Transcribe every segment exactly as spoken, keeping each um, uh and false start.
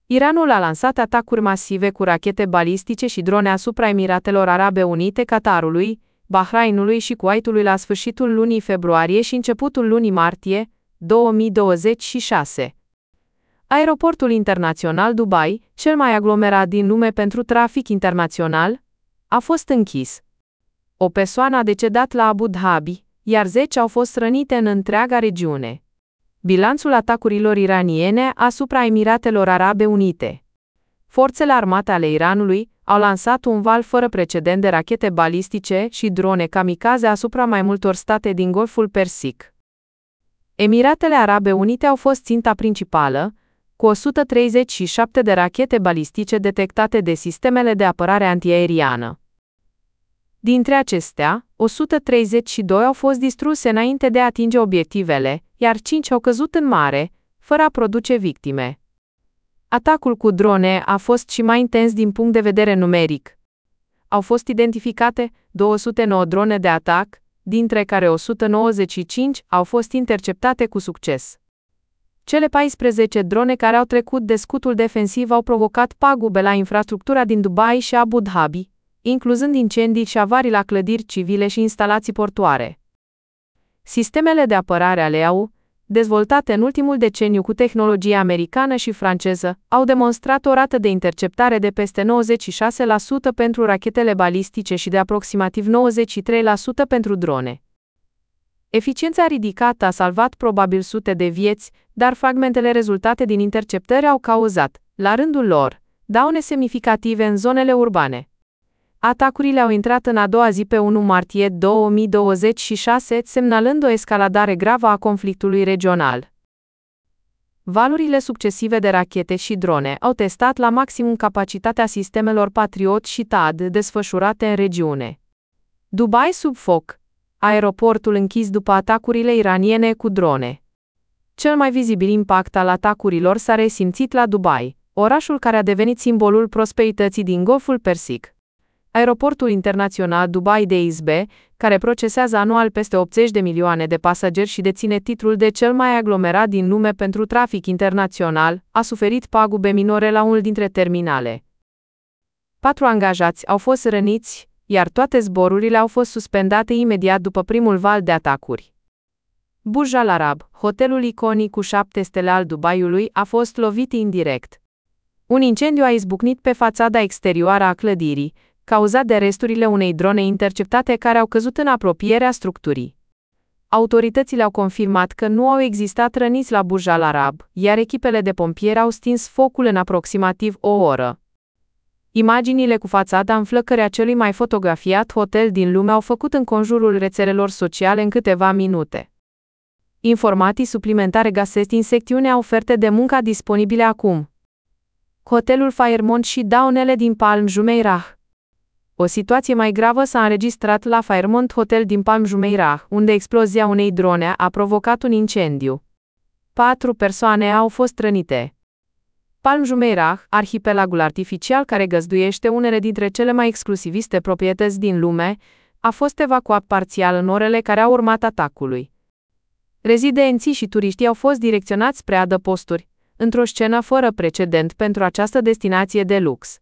Iranul a lansat atacuri masive cu rachete balistice și drone asupra Emiratelor Arabe Unite, Qatarului, Bahrainului și Kuwaitului la sfârșitul lunii februarie și începutul lunii martie două mii douăzeci și șase. Aeroportul internațional Dubai, cel mai aglomerat din lume pentru trafic internațional, a fost închis. O persoană a decedat la Abu Dhabi, iar zece au fost rănite în întreaga regiune. Bilanțul atacurilor iraniene asupra Emiratelor Arabe Unite. Forțele armate ale Iranului au lansat un val fără precedent de rachete balistice și drone kamikaze asupra mai multor state din Golful Persic. Emiratele Arabe Unite au fost ținta principală, cu o sută treizeci și șapte de rachete balistice detectate de sistemele de apărare antiaeriană. Dintre acestea, o sută treizeci și doi au fost distruse înainte de a atinge obiectivele, iar cinci au căzut în mare, fără a produce victime. Atacul cu drone a fost și mai intens din punct de vedere numeric. Au fost identificate două sute nouă drone de atac, dintre care o sută nouăzeci și cinci au fost interceptate cu succes. Cele paisprezece drone care au trecut de scutul defensiv au provocat pagube la infrastructura din Dubai și Abu Dhabi, incluzând incendii și avarii la clădiri civile și instalații portuare. Sistemele de apărare ale A U, dezvoltate în ultimul deceniu cu tehnologie americană și franceză, au demonstrat o rată de interceptare de peste nouăzeci și șase la sută pentru rachetele balistice și de aproximativ nouăzeci și trei la sută pentru drone. Eficiența ridicată a salvat probabil sute de vieți, dar fragmentele rezultate din interceptări au cauzat, la rândul lor, daune semnificative în zonele urbane. Atacurile au intrat în a doua zi pe unu martie două mii douăzeci și șase, semnalând o escaladare gravă a conflictului regional. Valurile succesive de rachete și drone au testat la maximum capacitatea sistemelor Patriot și T A D desfășurate în regiune. Dubai sub foc. Aeroportul închis după atacurile iraniene cu drone. Cel mai vizibil impact al atacurilor s-a resimțit la Dubai, orașul care a devenit simbolul prosperității din Golful Persic. Aeroportul internațional Dubai de I S B, care procesează anual peste optzeci de milioane de pasageri și deține titlul de cel mai aglomerat din lume pentru trafic internațional, a suferit pagube minore la unul dintre terminale. Patru angajați au fost răniți, iar toate zborurile au fost suspendate imediat după primul val de atacuri. Burj Al Arab, hotelul iconic cu șapte stele al Dubaiului, a fost lovit indirect. Un incendiu a izbucnit pe fațada exterioară a clădirii, cauzat de resturile unei drone interceptate care au căzut în apropierea structurii. Autoritățile au confirmat că nu au existat răniți la Burj Al Arab, iar echipele de pompieri au stins focul în aproximativ o oră. Imaginile cu fațada înflăcării acelui mai fotografiat hotel din lume au făcut înconjurul rețelelor sociale în câteva minute. Informații suplimentare găsesc în secțiunea oferte de muncă disponibile acum. Hotelul Fairmont și daunele din Palm Jumeirah. O situație mai gravă s-a înregistrat la Fairmont Hotel din Palm Jumeirah, unde explozia unei drone a provocat un incendiu. Patru persoane au fost rănite. Palm Jumeirah, arhipelagul artificial care găzduiește unele dintre cele mai exclusiviste proprietăți din lume, a fost evacuat parțial în orele care au urmat atacului. Rezidenții și turiștii au fost direcționați spre adăposturi, într-o scenă fără precedent pentru această destinație de lux.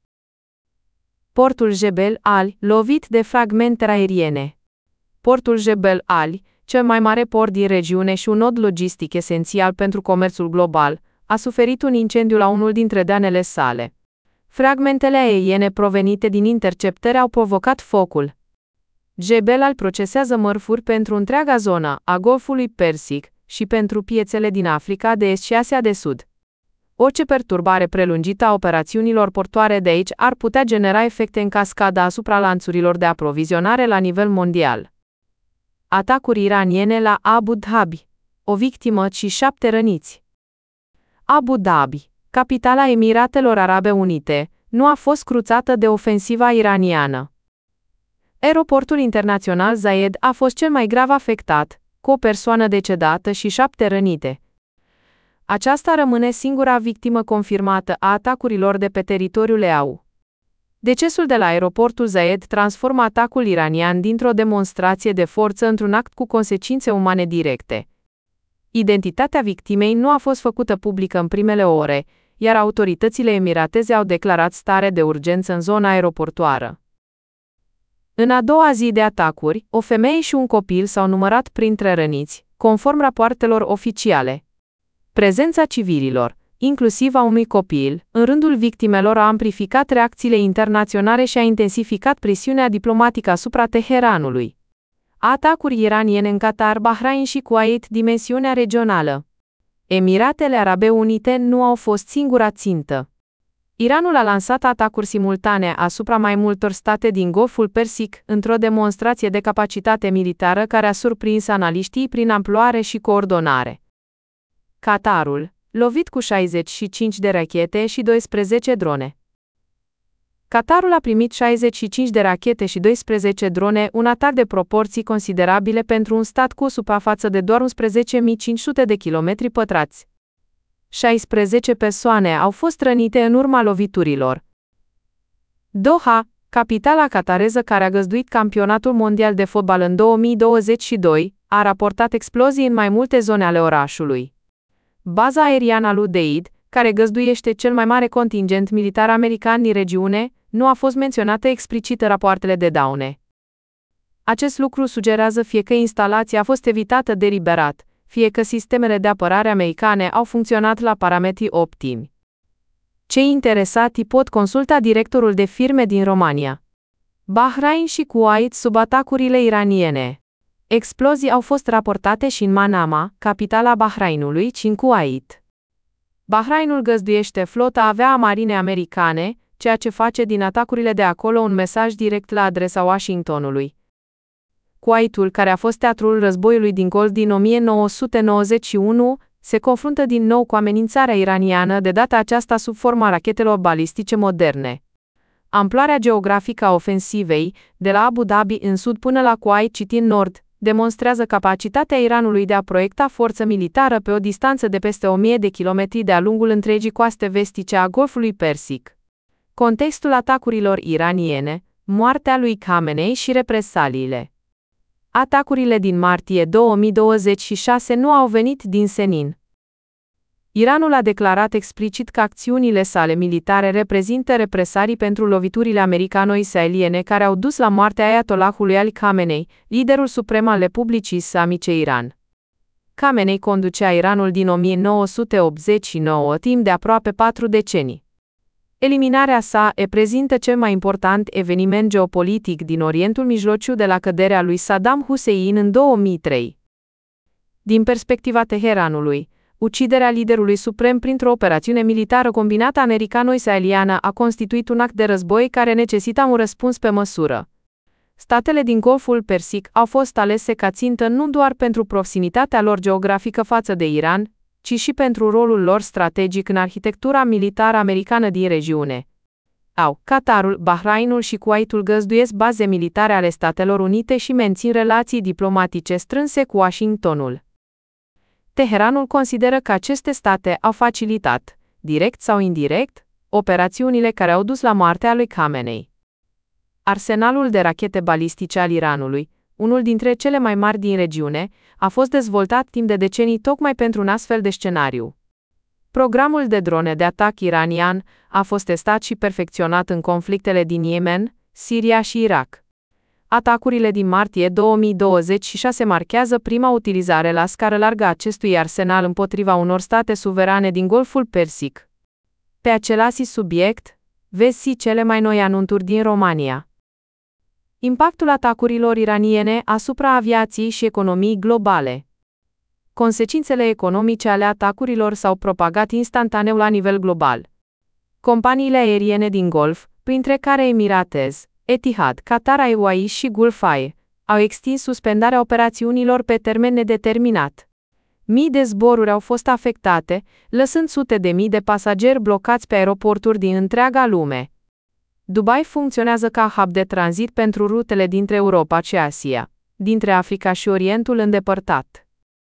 Portul Jebel Ali, lovit de fragmente aeriene. Portul Jebel Ali, cel mai mare port din regiune și un nod logistic esențial pentru comerțul global, a suferit un incendiu la unul dintre deanele sale. Fragmentele aeriene provenite din interceptări au provocat focul. Jebel Ali procesează mărfuri pentru întreaga zonă a Golfului Persic și pentru piețele din Africa de Est și Asia de Sud. Orice perturbare prelungită a operațiunilor portoare de aici ar putea genera efecte în cascadă asupra lanțurilor de aprovizionare la nivel mondial. Atacuri iraniene la Abu Dhabi. O victimă și șapte răniți. Abu Dhabi, capitala Emiratelor Arabe Unite, nu a fost cruțată de ofensiva iraniană. Aeroportul internațional Zayed a fost cel mai grav afectat, cu o persoană decedată și șapte rănite. Aceasta rămâne singura victimă confirmată a atacurilor de pe teritoriul E U. Decesul de la aeroportul Zayed transformă atacul iranian dintr-o demonstrație de forță într-un act cu consecințe umane directe. Identitatea victimei nu a fost făcută publică în primele ore, iar autoritățile emirateze au declarat stare de urgență în zona aeroportuară. În a doua zi de atacuri, o femeie și un copil s-au numărat printre răniți, conform rapoartelor oficiale. Prezența civililor, inclusiv a unui copil, în rândul victimelor a amplificat reacțiile internaționale și a intensificat presiunea diplomatică asupra Teheranului. Atacuri iraniene în Qatar, Bahrain și Kuwait, dimensiunea regională. Emiratele Arabe Unite nu au fost singura țintă. Iranul a lansat atacuri simultane asupra mai multor state din Golful Persic, într-o demonstrație de capacitate militară care a surprins analiștii prin amploare și coordonare. Qatarul, lovit cu șaizeci și cinci de rachete și doisprezece drone. Qatarul a primit șaizeci și cinci de rachete și doisprezece drone, un atac de proporții considerabile pentru un stat cu o suprafață de doar unsprezece mii cinci sute de kilometri pătrați. șaisprezece persoane au fost rănite în urma loviturilor. Doha, capitala qatareză care a găzduit campionatul mondial de fotbal în două mii douăzeci și doi, a raportat explozii în mai multe zone ale orașului. Baza aeriană Al Udeid, care găzduiește cel mai mare contingent militar american din regiune, nu a fost menționată explicit în rapoartele de daune. Acest lucru sugerează fie că instalația a fost evitată deliberat, fie că sistemele de apărare americane au funcționat la parametri optimi. Cei interesati pot consulta directorul de firme din România. Bahrain și Kuwait sub atacurile iraniene. Explozii au fost raportate și în Manama, capitala Bahrainului, și în Kuwait. Bahrainul găzduiește flota avea a marinei americane, ceea ce face din atacurile de acolo un mesaj direct la adresa Washingtonului. Kuwaitul, care a fost teatrul războiului din Golf din o mie nouă sute nouăzeci și unu, se confruntă din nou cu amenințarea iraniană, de data aceasta sub forma rachetelor balistice moderne. Amploarea geografică a ofensivei, de la Abu Dhabi în sud până la Kuwait și în nord, demonstrează capacitatea Iranului de a proiecta forță militară pe o distanță de peste o mie de kilometri de-a lungul întregii coaste vestice a Golfului Persic. Contextul atacurilor iraniene, moartea lui Khamenei și represaliile. Atacurile din martie două mii douăzeci și șase nu au venit din senin. Iranul a declarat explicit că acțiunile sale militare reprezintă represalii pentru loviturile americano-israeliene care au dus la moartea Ayatollahului Ali Khamenei, liderul suprem al Republicii Islamice Iran. Khamenei conducea Iranul din o mie nouă sute optzeci și nouă timp de aproape patru decenii. Eliminarea sa reprezintă cel mai important eveniment geopolitic din Orientul Mijlociu de la căderea lui Saddam Hussein în două mii trei. Din perspectiva Teheranului, uciderea liderului suprem printr-o operațiune militară combinată americano-israeliană a constituit un act de război care necesita un răspuns pe măsură. Statele din Golful Persic au fost alese ca țintă nu doar pentru proximitatea lor geografică față de Iran, ci și pentru rolul lor strategic în arhitectura militară americană din regiune. Au, Qatarul, Bahrainul și Kuwaitul găzduiesc baze militare ale Statelor Unite și mențin relații diplomatice strânse cu Washingtonul. Teheranul consideră că aceste state au facilitat, direct sau indirect, operațiunile care au dus la moartea lui Khamenei. Arsenalul de rachete balistice al Iranului, unul dintre cele mai mari din regiune, a fost dezvoltat timp de decenii tocmai pentru un astfel de scenariu. Programul de drone de atac iranian a fost testat și perfecționat în conflictele din Yemen, Siria și Irak. Atacurile din martie două mii douăzeci și șase marchează prima utilizare la scară largă a acestui arsenal împotriva unor state suverane din Golful Persic. Pe același subiect, vezi cele mai noi anunțuri din România. Impactul atacurilor iraniene asupra aviației și economiei globale. Consecințele economice ale atacurilor s-au propagat instantaneu la nivel global. Companiile aeriene din Golf, printre care Emirates, Etihad, Qatar Airways și Gulf Air, au extins suspendarea operațiunilor pe termen nedeterminat. Mii de zboruri au fost afectate, lăsând sute de mii de pasageri blocați pe aeroporturi din întreaga lume. Dubai funcționează ca hub de tranzit pentru rutele dintre Europa și Asia, dintre Africa și Orientul îndepărtat.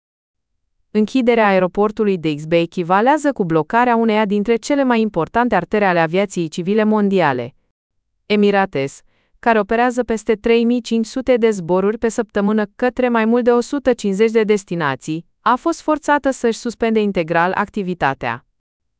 Închiderea aeroportului de X B echivalează cu blocarea uneia dintre cele mai importante artere ale aviației civile mondiale. Emirates, care operează peste trei mii cinci sute de zboruri pe săptămână către mai mult de o sută cincizeci de destinații, a fost forțată să-și suspende integral activitatea.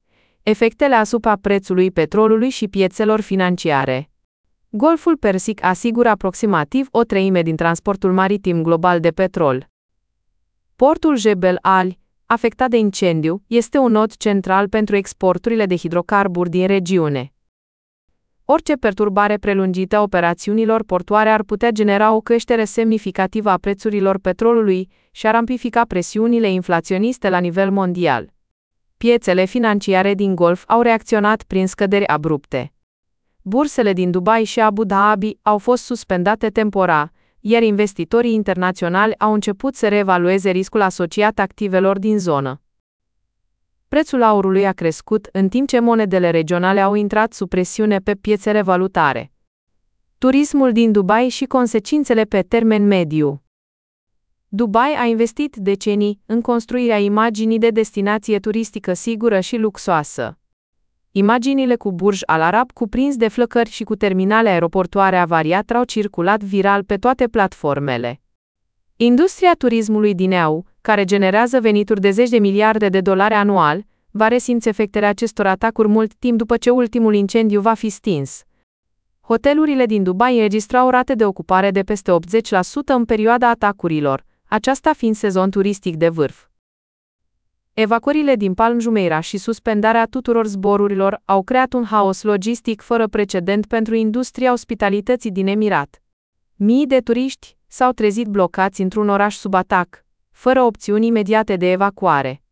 Efectele asupra prețului petrolului și piețelor financiare. Golful Persic asigură aproximativ o treime din transportul maritim global de petrol. Portul Jebel Ali, afectat de incendiu, este un nod central pentru exporturile de hidrocarburi din regiune. Orice perturbare prelungită a operațiunilor portoare ar putea genera o creștere semnificativă a prețurilor petrolului și ar amplifica presiunile inflaționiste la nivel mondial. Piețele financiare din Golf au reacționat prin scăderi abrupte. Bursele din Dubai și Abu Dhabi au fost suspendate temporar, iar investitorii internaționali au început să reevalueze riscul asociat activelor din zonă. Prețul aurului a crescut, în timp ce monedele regionale au intrat sub presiune pe piețele valutare. Turismul din Dubai și consecințele pe termen mediu. Dubai a investit decenii în construirea imaginii de destinație turistică sigură și luxoasă. Imaginile cu Burj Al Arab cuprins de flăcări și cu terminale aeroportuare avariate au circulat viral pe toate platformele. Industria turismului din E U, care generează venituri de zeci de miliarde de dolari anual, va resimți efectele acestor atacuri mult timp după ce ultimul incendiu va fi stins. Hotelurile din Dubai înregistrau rate de ocupare de peste optzeci la sută în perioada atacurilor, aceasta fiind sezon turistic de vârf. Evacuările din Palm Jumeirah și suspendarea tuturor zborurilor au creat un haos logistic fără precedent pentru industria ospitalității din Emirat. Mii de turiști s-au trezit blocați într-un oraș sub atac, fără opțiuni imediate de evacuare.